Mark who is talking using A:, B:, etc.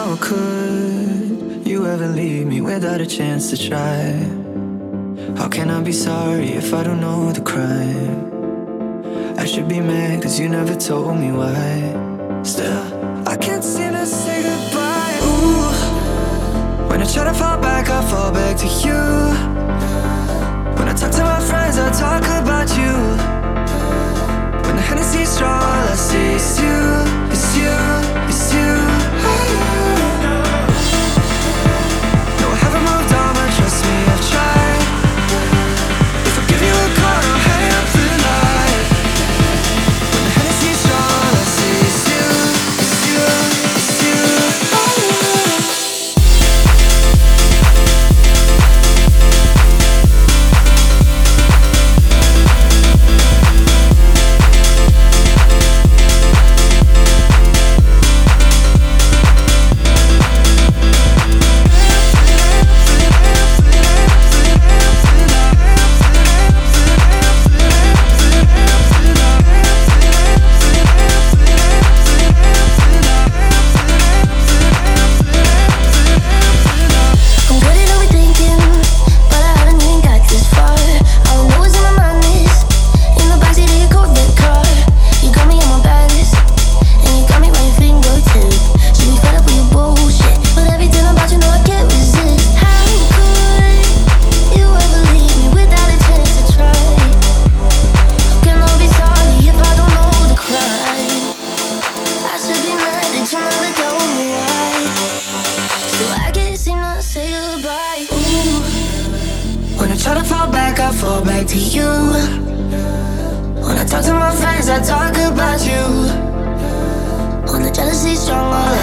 A: How could you ever leave me without a chance to try? How can I be sorry if I don't know the crime? I should be mad cause you never told me why. Still, I can't seem to say goodbye. Ooh, when I try to fall back, I fall back to you. When I talk to my friends, I talk about you. When the Hennessy's strong, all I see is you. It's you, it's you. No, I haven't moved on, but trust me, I've tried. If I give you a call, I'll hang up the light. When the Hennessy's strong, all I see is you. It's you, it's you. When I try to fall back, I fall back to you. When I talk to my friends, I talk about you. When the jealousy's strong, all